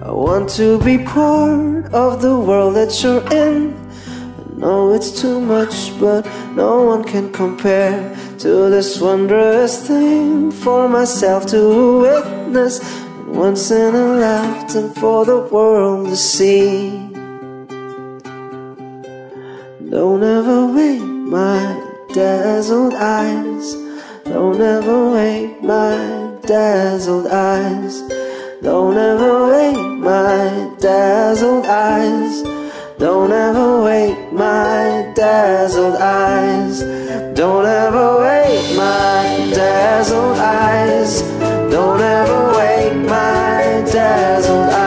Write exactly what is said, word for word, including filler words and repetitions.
I want to be part of the world that you're in. I know it's too much, but no one can compare to this wondrous thing for myself to witness, and once in a lifetime for the world to see. Don't ever wake my dazzled eyes. Don't ever wake my dazzled eyes. Don't ever wake my dazzled eyes. Don't ever wake my dazzled eyes. Don't ever wake my dazzled eyes. Don't ever wake my dazzled eyes.